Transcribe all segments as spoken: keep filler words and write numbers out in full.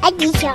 Adisha.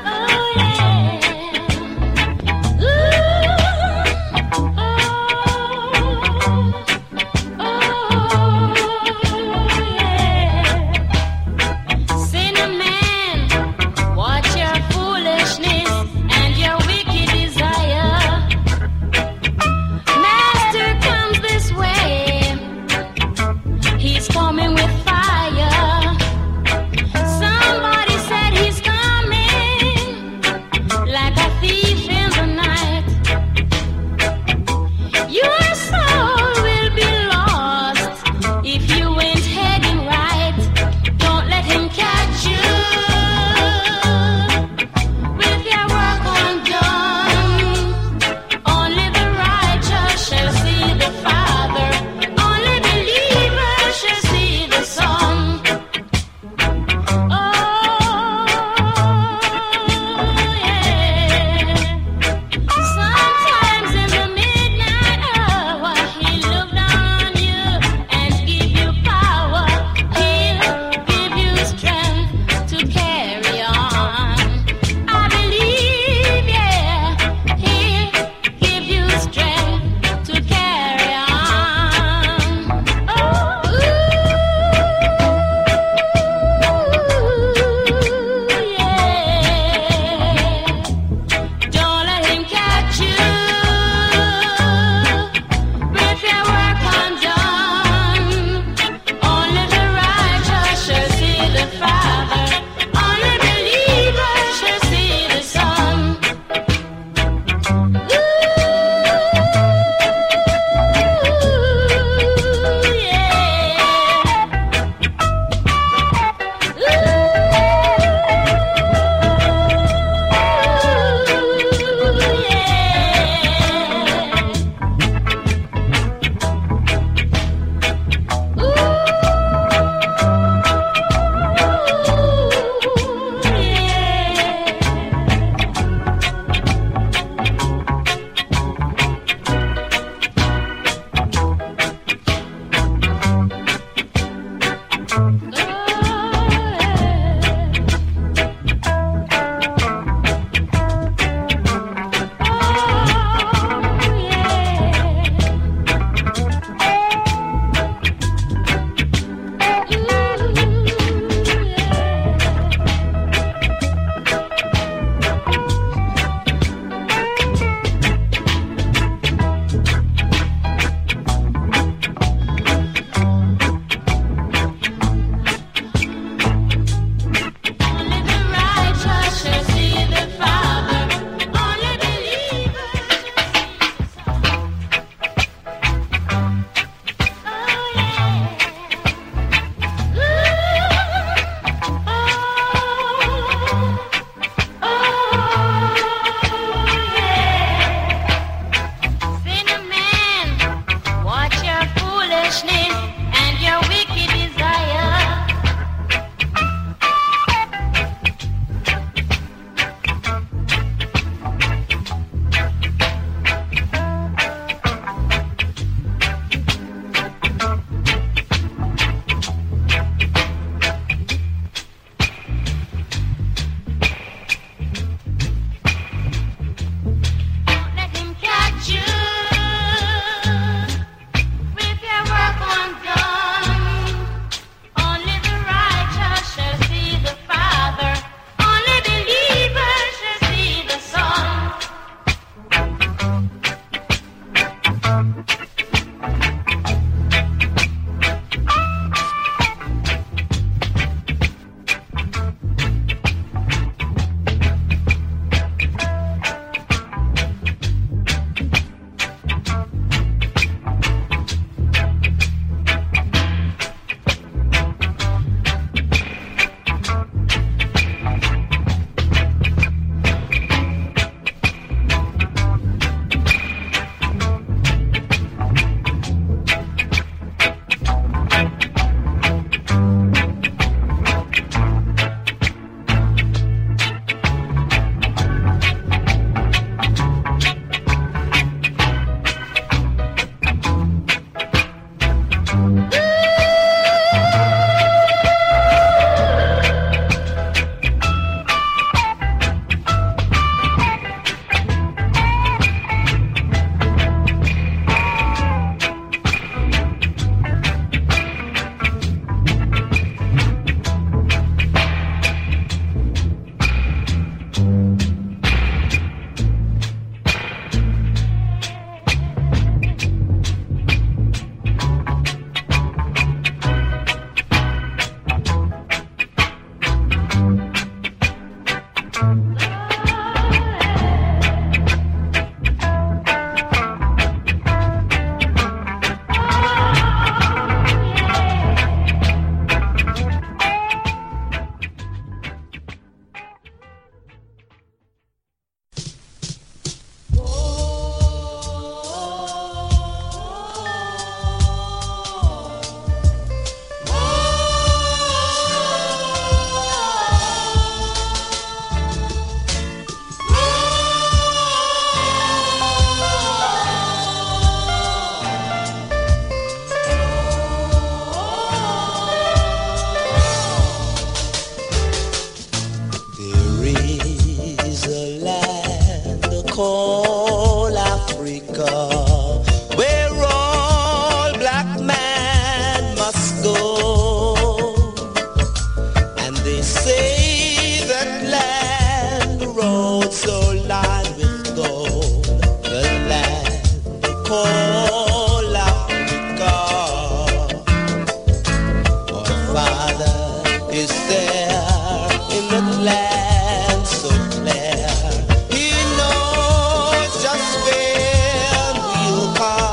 is there in the land so clear. He knows just when we'll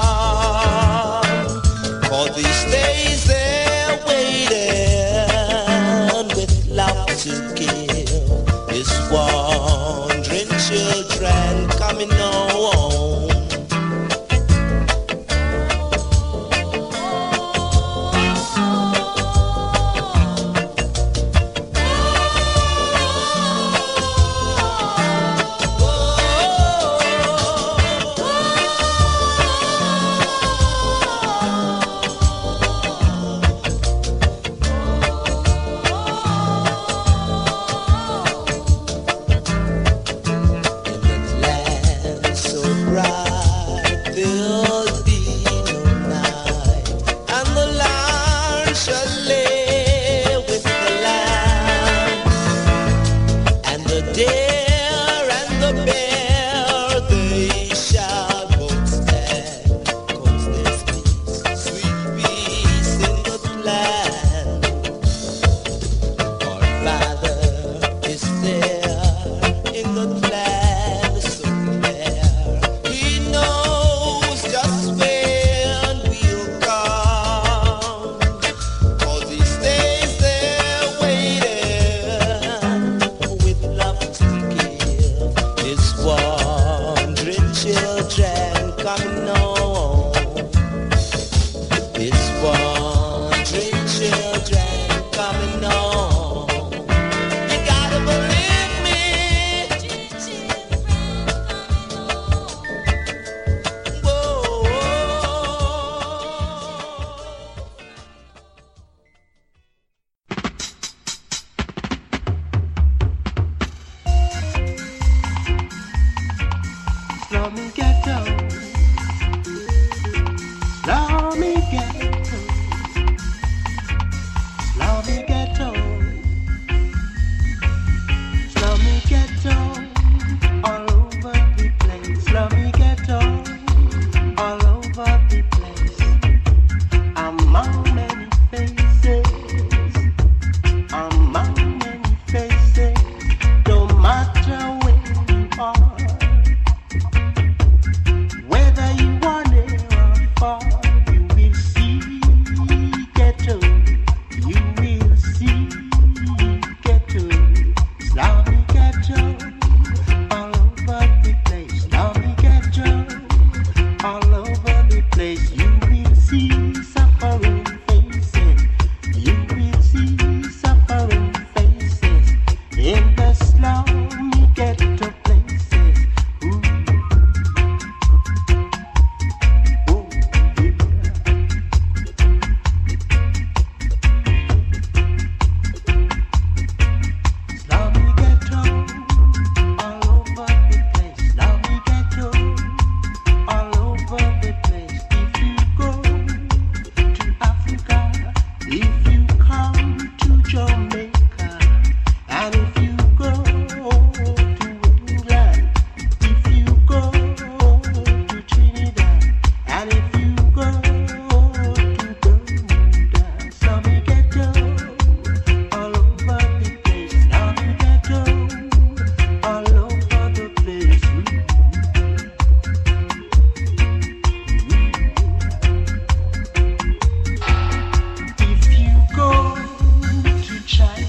come. For these days they're waiting with love to give. His wandering children coming home. China.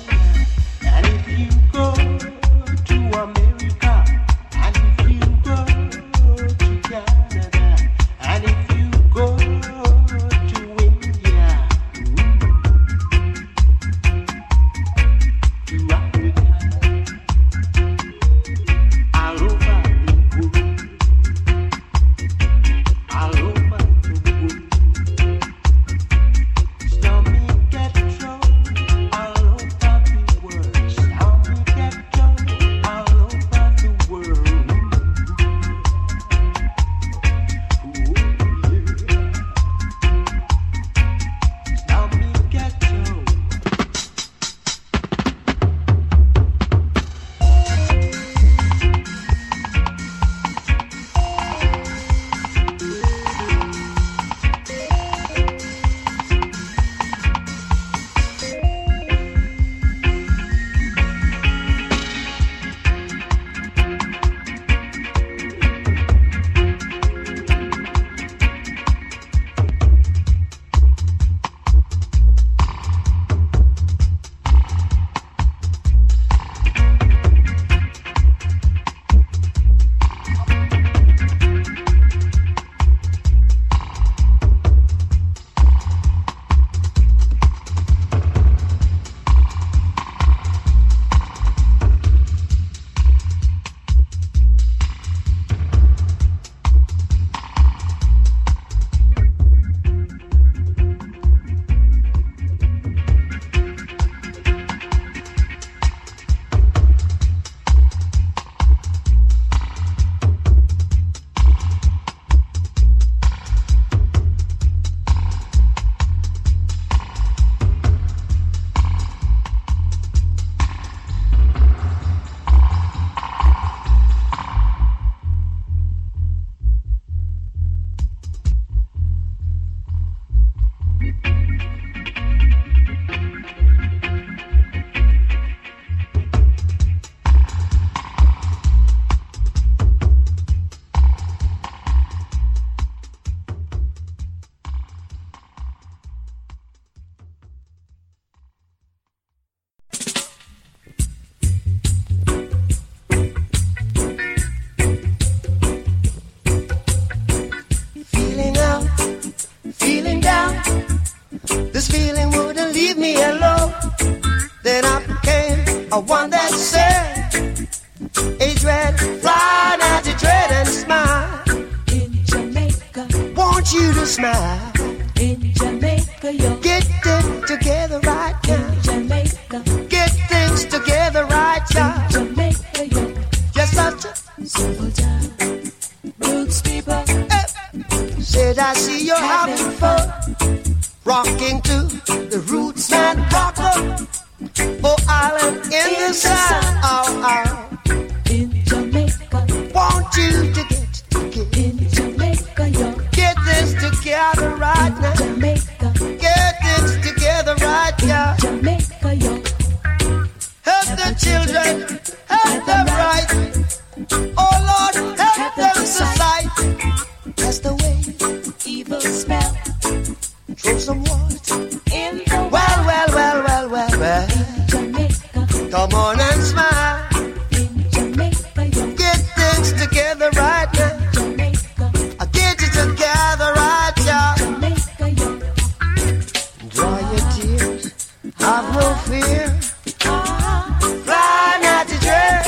you're having fun, rocking to the roots and rocker. Oh, island in, in the sun, oh, oh. In Jamaica, want you to get together. In Jamaica, yo. Get this together right in now. Jamaica, get this together right now. In Jamaica, yo. Help the children, help them right. Oh Lord, help, help them society. That's the way. Evil spell. Throw some water in the well, well, well, well, well, well. In Jamaica, come on and smile. In Jamaica, yo. Get things together right now. Jamaica, I get it together right now. Jamaica, yo. Dry your tears, have no fear. Ah, Fly natty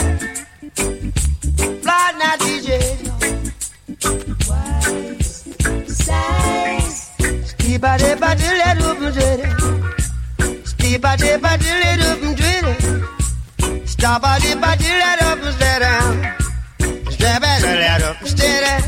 J, fly natty J. wise size. Ski ba de ba de le do do. Ski ba de ba de le do do. Stop ba de ba de le do do. Step ba de le do steady.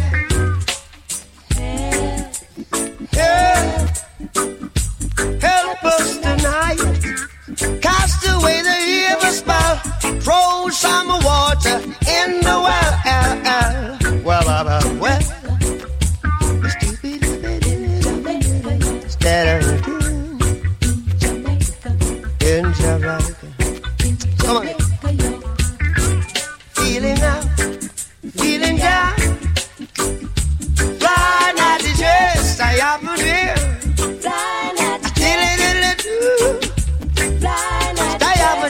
Help us tonight. Cast away the evil spell. Throw some water in the well. Well, well, well, well. Steady. In Jamaica. Come on. Feeling out. Feeling down. Fly not the dress. I am here. Fly not to fly not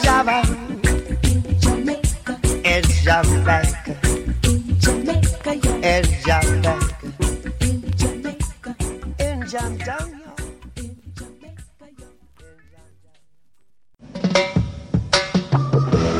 in Jamaica, in Jamaica, in Jamaica, yo. in Jamaica, In Jamaica, in Jamaica. in Jamaica, yo.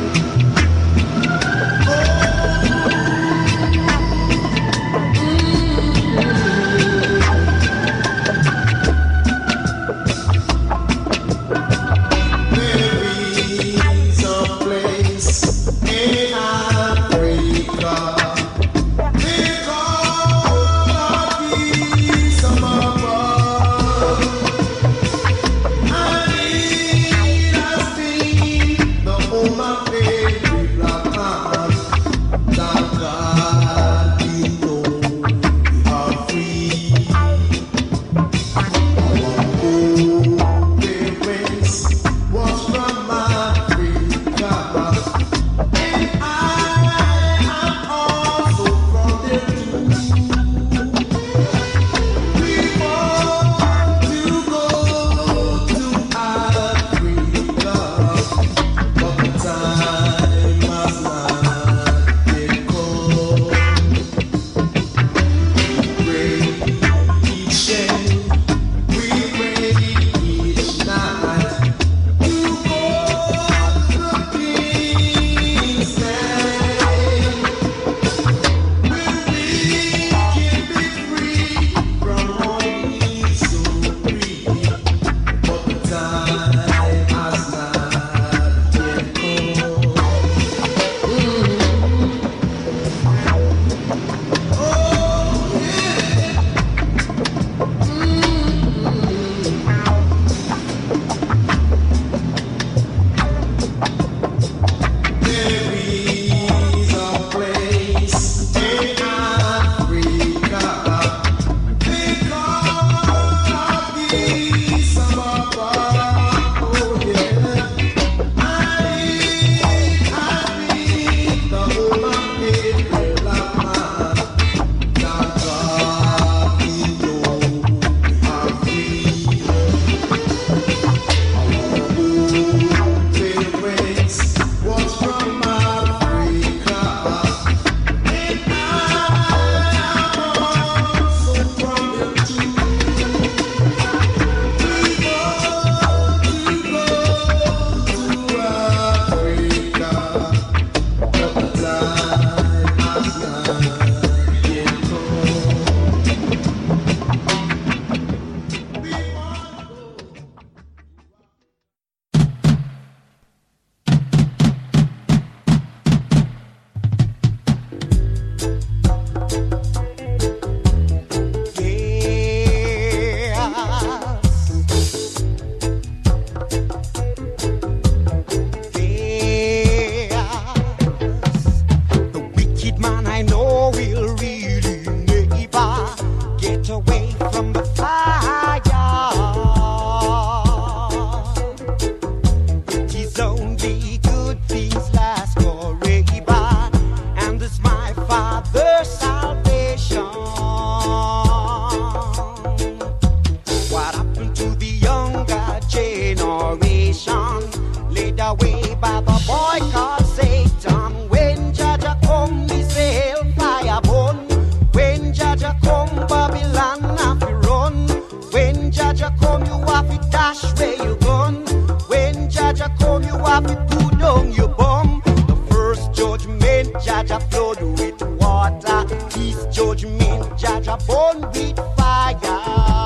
away by the boy called Satan. When Jaja come, me say hellfire burn. When Jaja come, Babylon have to run. When Jaja come, you have to dash where you gone. When Jaja come, you have to put down your bum. The first judgment, Jaja flood with water. This judgment, Jaja burn with fire.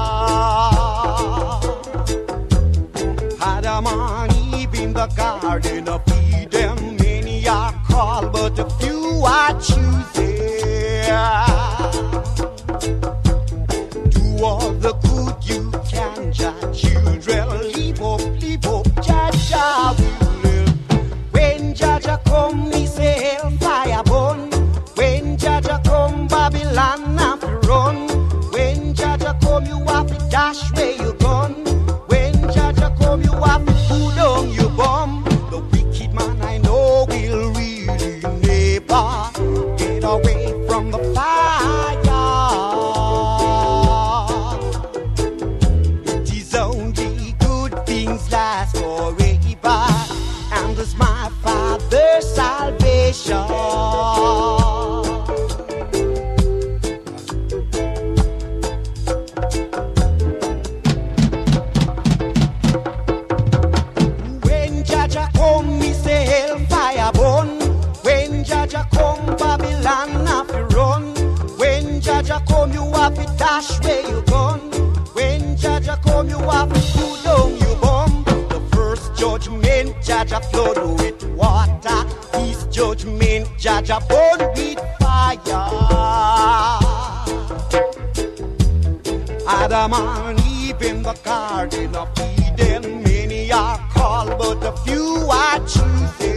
Adam and Eve in the garden of Eden. Many are called, but a few are choosing. Do all the good you can, Jah children. Leave up, leave up, Jah Jah will. When Jaja come, me say hellfire burn. When Jaja come, Babylon have to run. When Jaja come, you have to dash where you gone. When Jaja come, you have to pull down your bum. The wicked man I know will really never get away from the fire. It is only good things last forever, and it's my Father's salvation. When Jaja come, me say hellfire burn. When Jaja come, Babylon have to run. When Jaja come, you have to dash where you gone. When Jaja come, you have to pull down your bum. The first judgment, Jaja flood with water. This judgment, Jaja burn with fire. Adam and Eve in the garden of Eden. Many are called, but a few are choosing.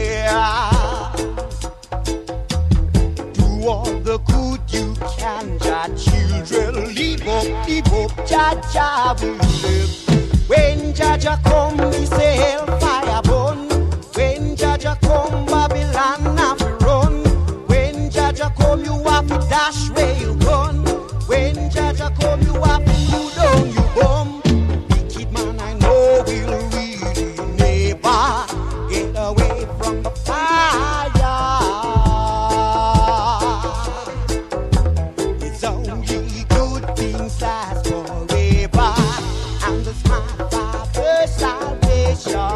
Do all the good you can, Jah children. Leave up, leave up, Jah Jah will live. When Jaja come, me say hellfire burn. When Jaja come, Babylon have to run. When Jaja come, you have to dash where you gone. When Jaja come, you have to pull down your bum. Wicked man I know will really never get away from the fire. It's only good things last forever, and it's my Father's salvation.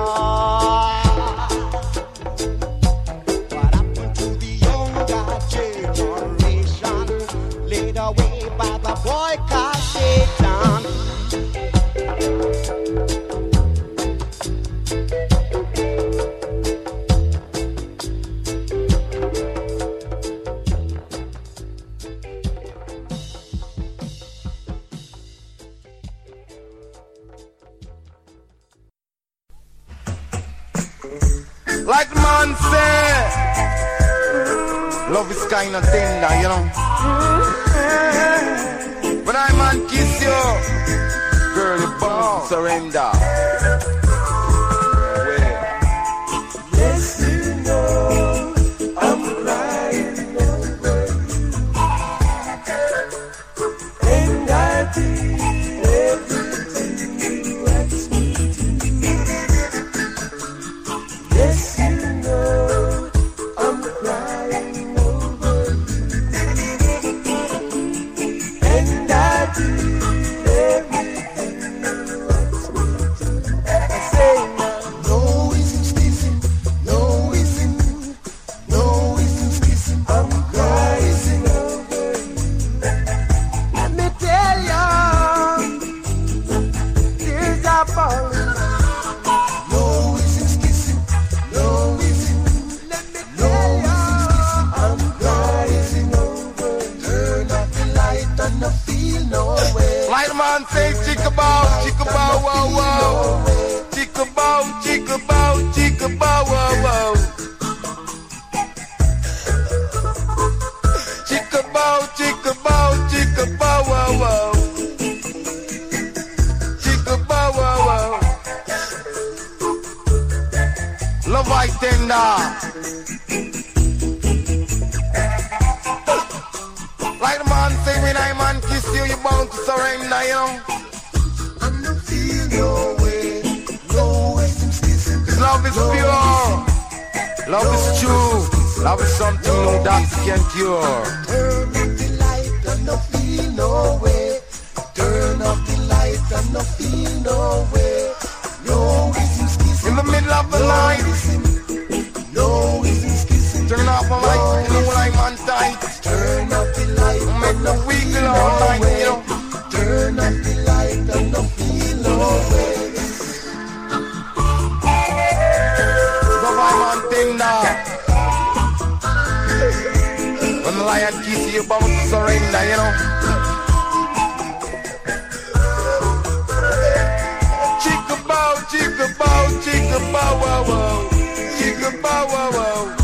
What happened to the younger generation? Laid away by the boy called Satan. Like the man said, love is kind of tender, you know. When I man kiss you, girl, you bound to surrender. Well, yes, you know, I'm crying over you, and I did everything you asked me to. Yes, you know, I'm crying over you, and I did everything you asked me to. I say now, no isn't kissing, no isn't, no isn't kissing. I'm crying over you. Let me tell you, tears are falling. No isn't kissing, no isn't, let me tell you, I'm crying over you. Turn off the light and I feel no way. Like the man say, chicka bow, chicka bow, wow, wow. Chicka bow, chicka bow, chicka bow, wow, wow. Chicka bow, chicka bow, chicka bow, wow, wow. Chicka bow, wow, wow. Love I tender. Like the man say, when I man kiss you, you bound to surrender, you know. I'm not feel no way, no way, some kissing. It's now love is pure. Love is true. Love is something no doctor can cure. Turn up the light and no feel no way. Turn up the light and no feel no way. No reasons kissing. In the middle of the no night. Reason, no reasons kissing. Turn off the light, no like man tight. Turn up the light Make and the no wiggle feel all no night, way. you know. Turn up the light and no feel no way. So my man thing now. When the lion kiss you, bound to surrender, you know. Chicka bow, chicka bow, chicka bow, wow, wow. Chicka bow, wow, wow.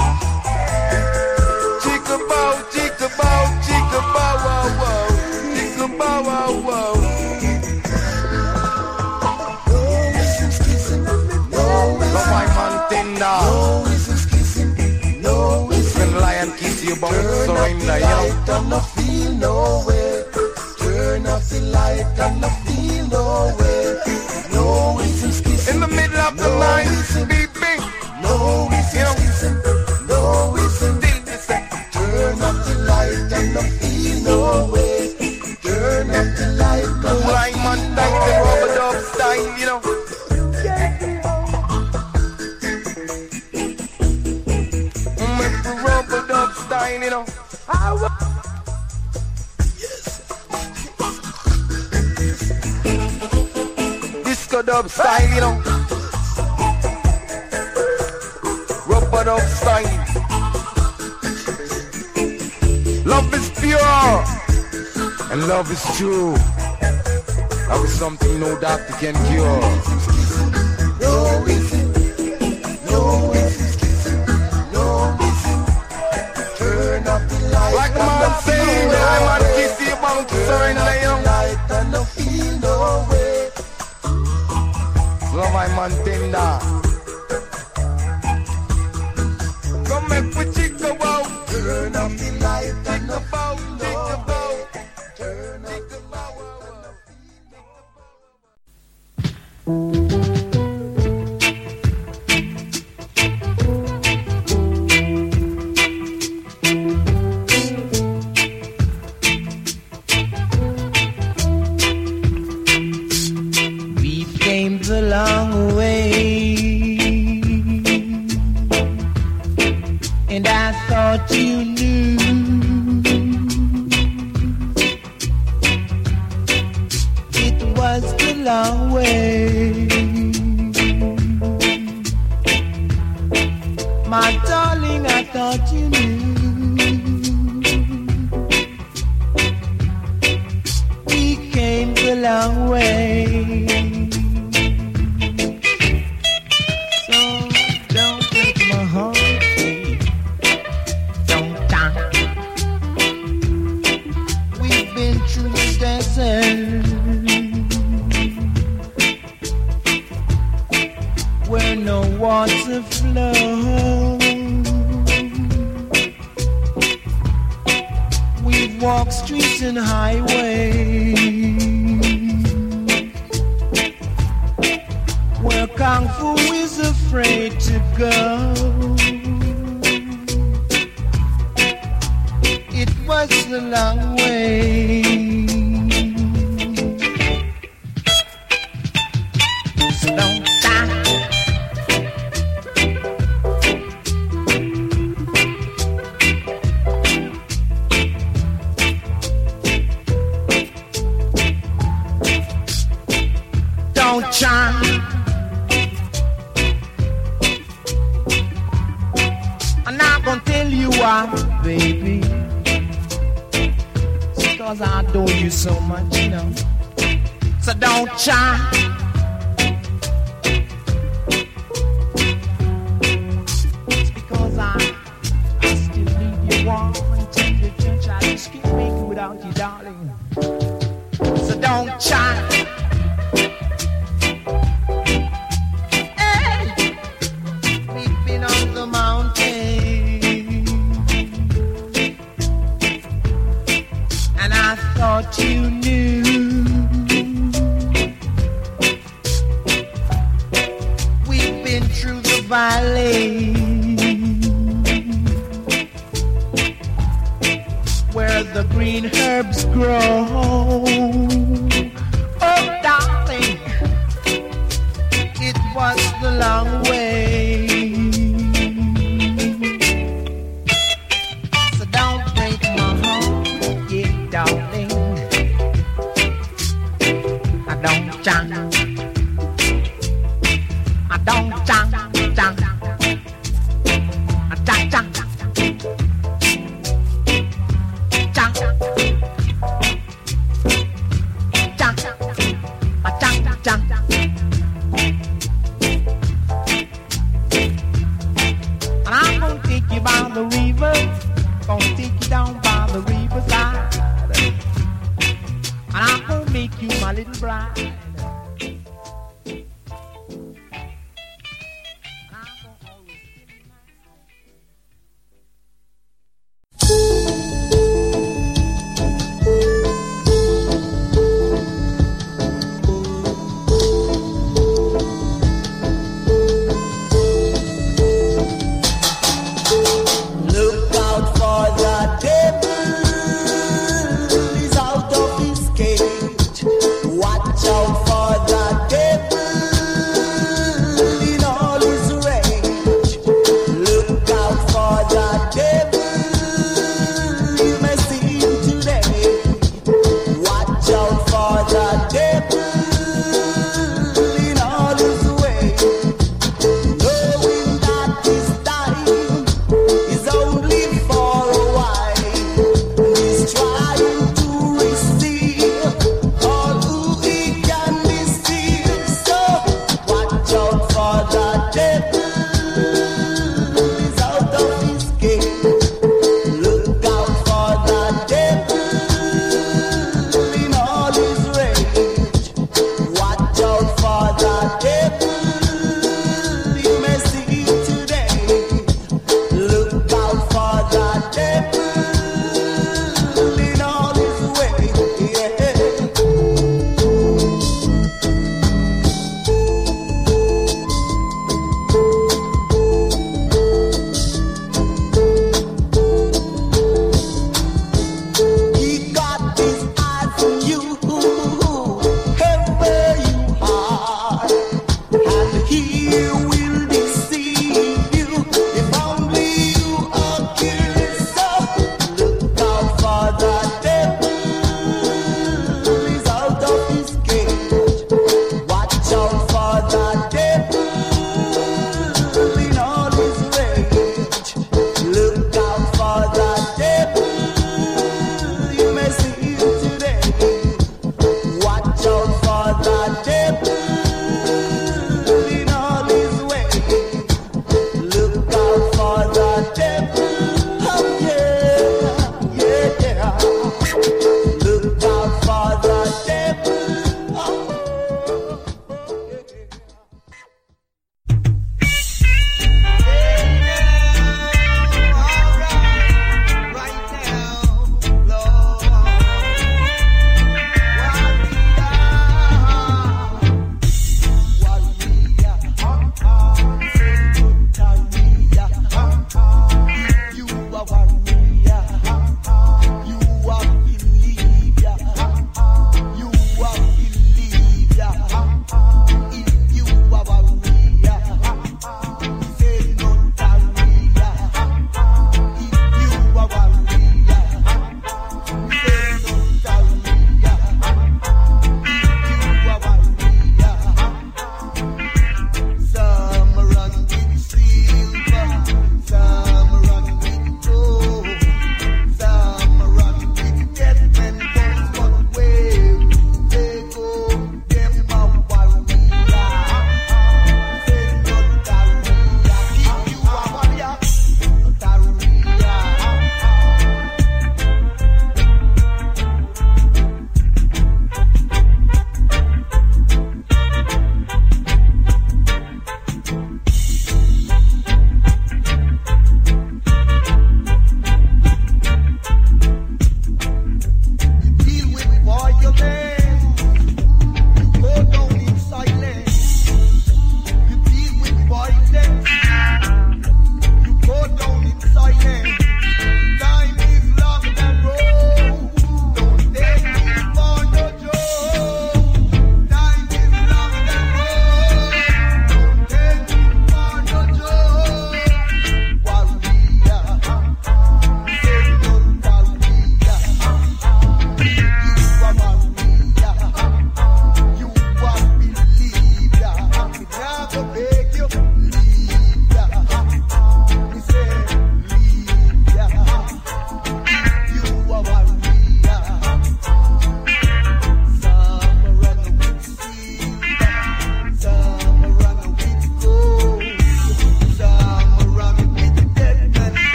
Chicka bow, chicka bow, chicka bow, wow, wow. Chicka bow, wow, wow. No reasons kissing. No So my man thing now. No reasons kissing. No reasons. When the lion kiss you, bound to Turn off surrender, the you know. light and no feel no way. Turn off the light and no feel no way. No reasons kissing. In the middle of the No night, reason. beep, beep. No reasons kissing. No reason. Turn off the light and no feel no way. Turn off the light and no Like man, feel like the no rubber way. dub style, you know. Make the rubber dub style, you know. Disco dub style, you know. Rubber dub style. Love is pure and love is true. Love is something no doctor can cure. No reason. No reasons kissing. No reason. Turn off the light. Like the and man no say, feel the no man way. kiss you bound to Turn surrender, off you the know. light and no feel no way. Love my man tender. Come make we chica wow. Turn off the light and no Bow, feel chica no bow. way. Turn off the light and no We came the long way, and I thought you knew it was the long way. My darling, I thought you knew we came the long way. So don't break my heart, babe. Don't die. We've been through the desert where no water flows. We've walked streets and highways where Kung Fu is afraid to go. It was a long way. So don't die. Don't try. I'm not gonna tell you why, baby. It's because I adore you so much, you know. So don't try. It's because I, I still need you warm and tender, touch. I just can't make it without you, darling. So don't try. Thought you knew winding through the valley where the green herbs grow. Oh, darling, it was the long way. So don't break my heart, yeah, darling. I don't jump. I don't jump, jump. I jump, jump. By the river, gonna take you down by the riverside, and I'm gonna make you my little bride.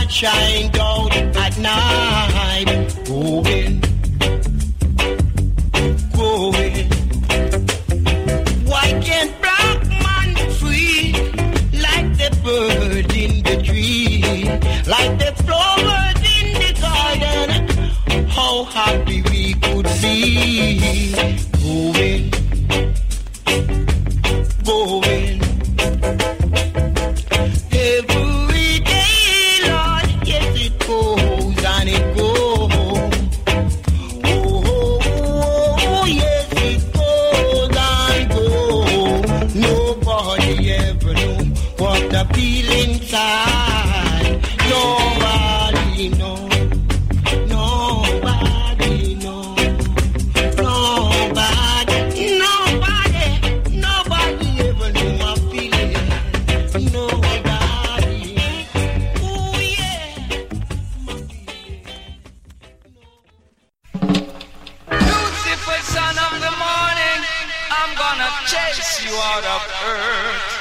light shined out at night. Going, going. Why can't black man free like the bird in the tree, like the flowers in the garden? How happy we could be. Going, going. Every day, Lord, yes it goes and it goes. Oh, oh, oh, yes it goes and goes. Nobody ever know what the feel inside. Nobody knows. Nobody knows. Nobody, nobody, nobody ever knew my feeling. Nobody. Ooh, yeah. My feeling. Lucifer, son of the morning, I'm gonna chase you out of earth.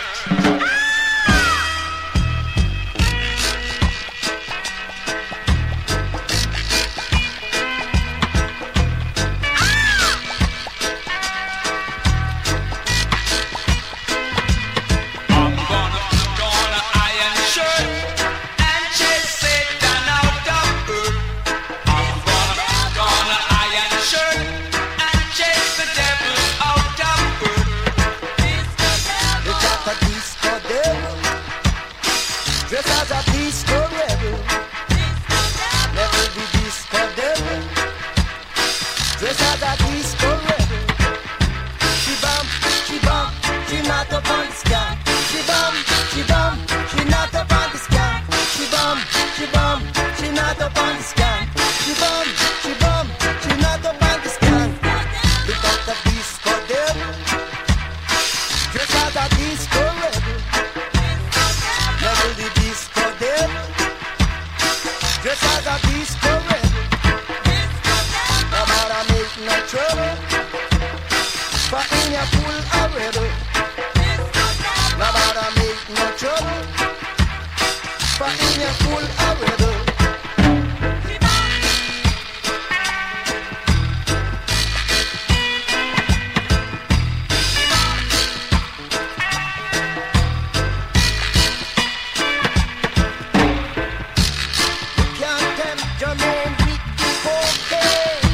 I'm gonna put on an iron shirt and chase Satan out of earth. I'm gonna put on an iron shirt and chase the devil out of earth. You got a disco devil, dressed as a disco rebel. Never be disco devil, dressed as a disco rebel. She bum, she bum, she not up on the sky. She bum, she bum, she not up on the sky. She bum, she bum, she not up on the sky. She bum, she bum, she not up on the sky. You got a disco devil, dressed as a disco rebel. Never the disco devil, dressed as a disco rebel. No matter make no trouble, for in your full a rebel. No matter make no trouble, for in your full a rebel. Can't tempt your man with the cocaine.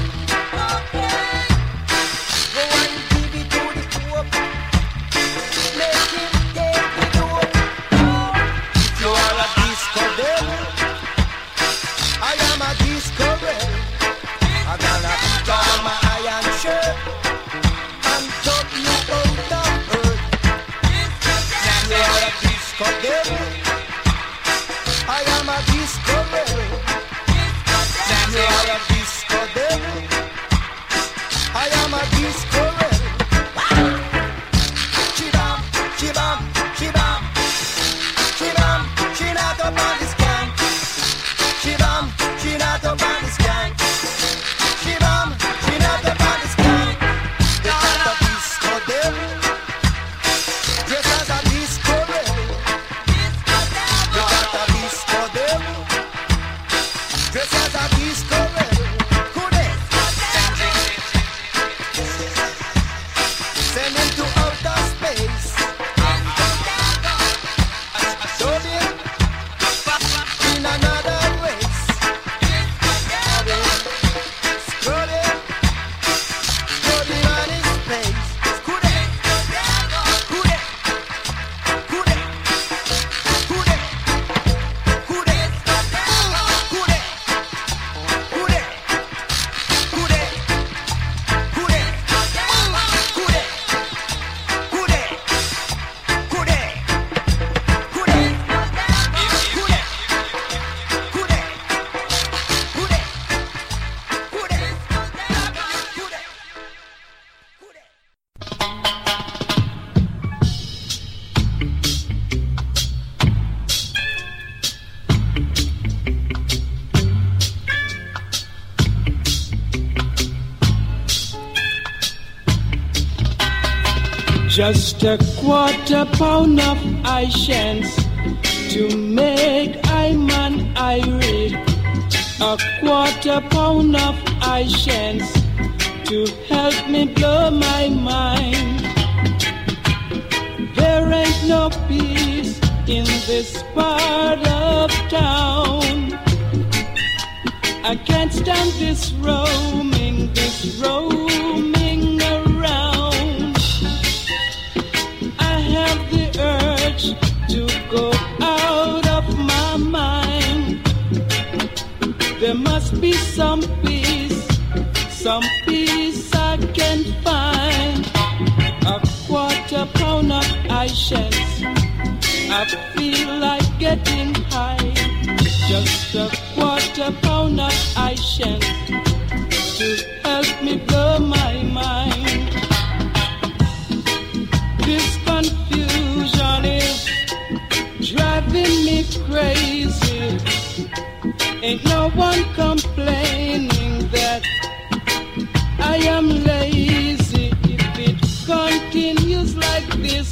Go and give it to the pope. Make him take the dope. If you are a disco devil, I am a disco rebel. I gotta put on my iron shirt and top you out of earth. If you are a disco devil, I am a disco rebel. If you are a disco devil, I am a disco rebel. She bam, she bam, she bam, she bam, she not up on the skank. She bam, she not up on the skank. She bam, she not up on the skank. You got a disco devil, dressed as a disco rebel. You got a disco devil, dressed as a disco rebel. Could it? Send him to outer space. Dubbing in another race. Scrolling, scrolling on his face. Could it? Could it? Could it? Could it? Could it? Could it? Could it? Could it? Could it? Could it? Could it? Could it? Could it? Could it? Could it? Could it? Could it? Could it? Could it? Just a quarter pound of I chance to make I man I quarter pound of Ishans to help me blow my mind. There ain't no peace in this part of town. I can't stand this roaming, this roaming around. I have the urge to go out of my mind. There must be some peace, some peace I can find. A quarter pound of Ishans, I feel like getting high. Just a quarter pound of Ishans to help me blow my mind. This confusion is driving me crazy. Ain't no one complaining that I am lazy. If it continues like this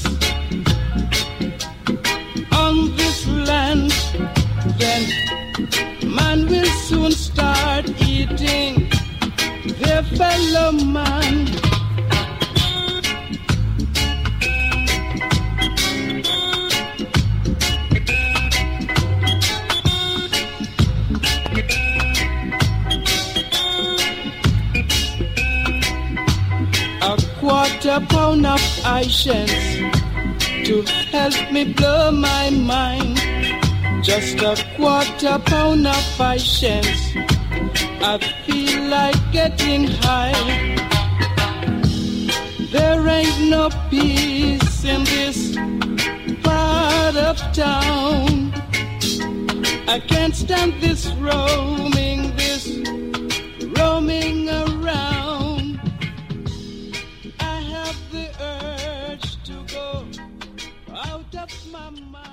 on this land, then man will soon start eating their fellow man. A quarter pound of Ishans to help me blow my mind. Just a quarter pound of Ishans, I feel like getting high. There ain't no peace in this part of town. I can't stand this roaming, this roaming around. I have the urge to go out of my mind.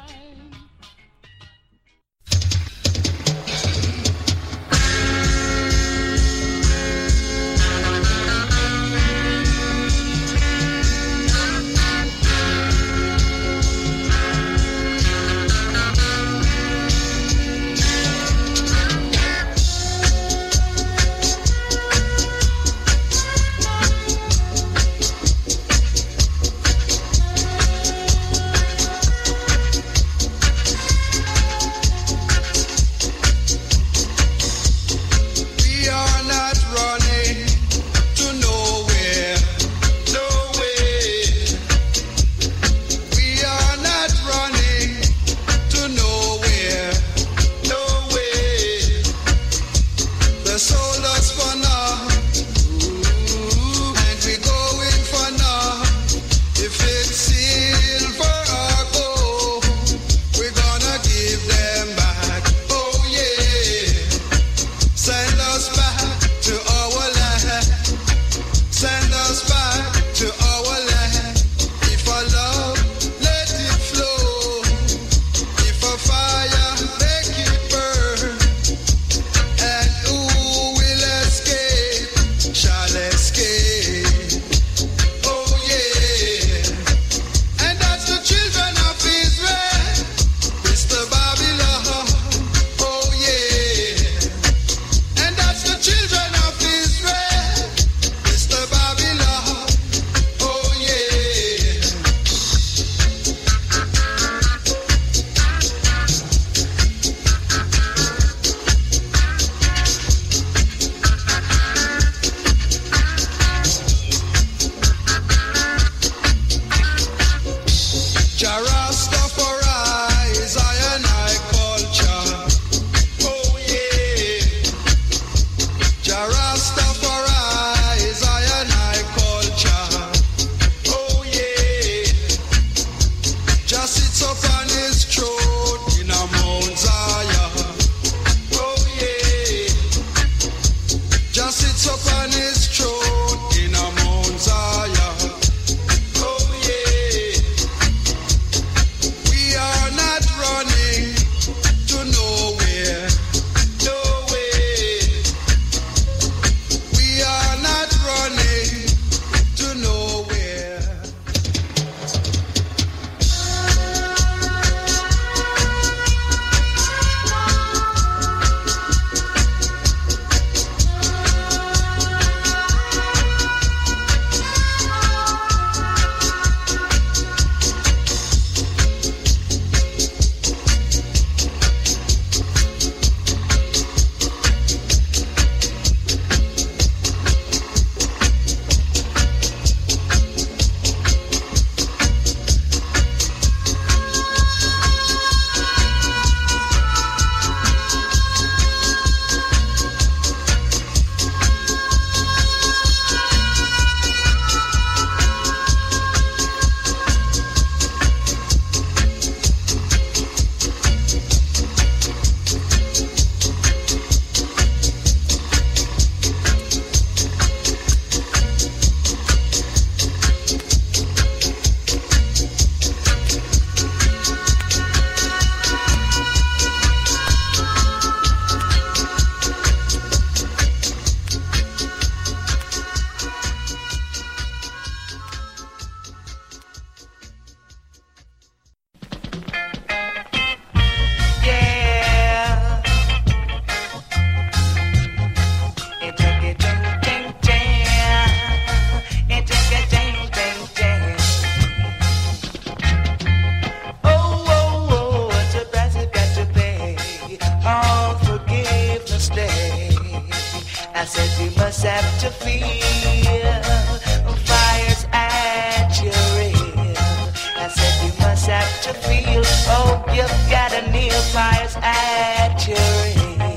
I said you must have to feel fires at your rear. I said you must have to feel, oh, you've got to kneel fires at your rear.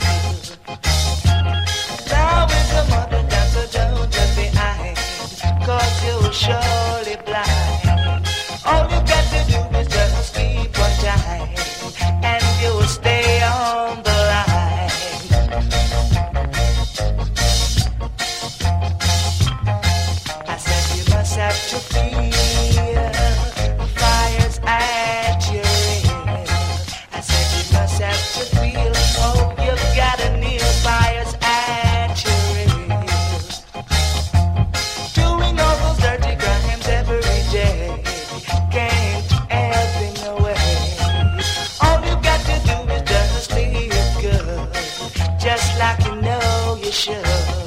Now is the mother dancer, don't just behind, cause you're surely blind. All you got to do is just keep on trying, and you'll stay on the line. I said you must have to feel fires at your ear. I said you must have to feel, oh, you've got to kneel fires at your ear. Doing all those dirty crimes every day can't help in a way. All you got to do is just live good, just like you know you should.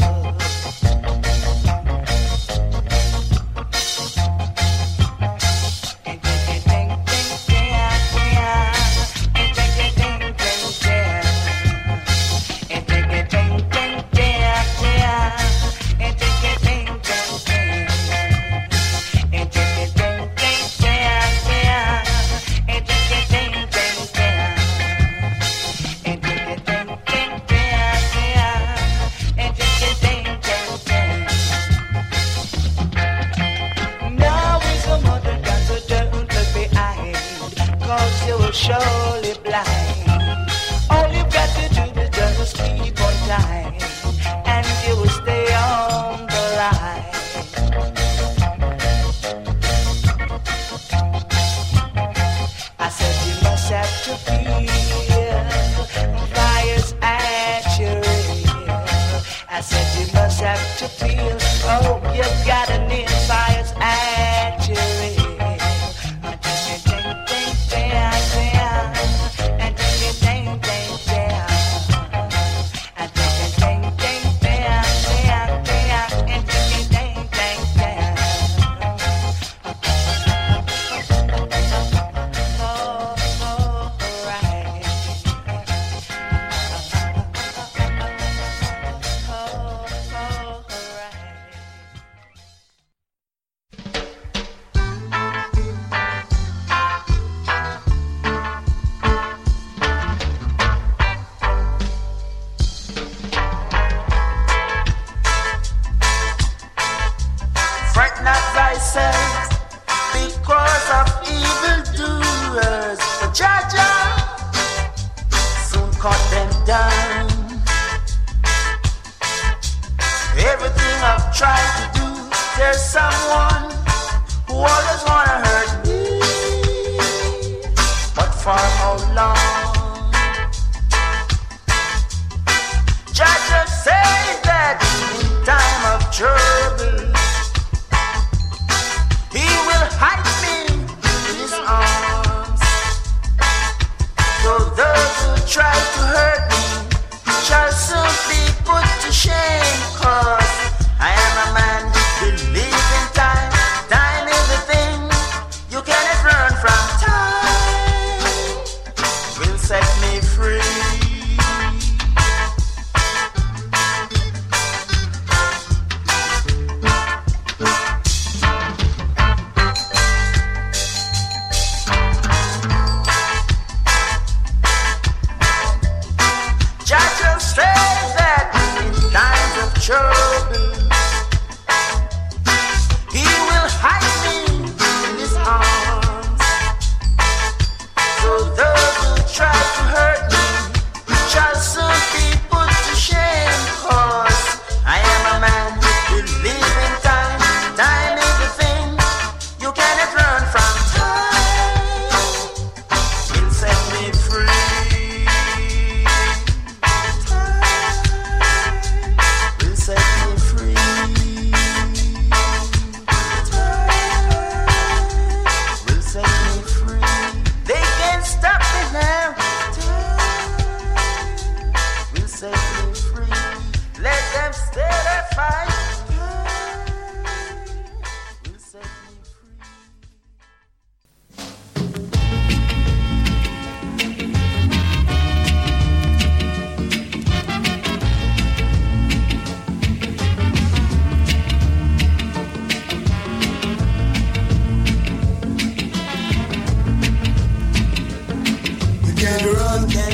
Surely blind. All you've got to do is just keep on trying, and you will stay on the line. I said you must have to feel fires at your ear. I said you must have to feel, oh, you've got to need fires at your ear. can't run,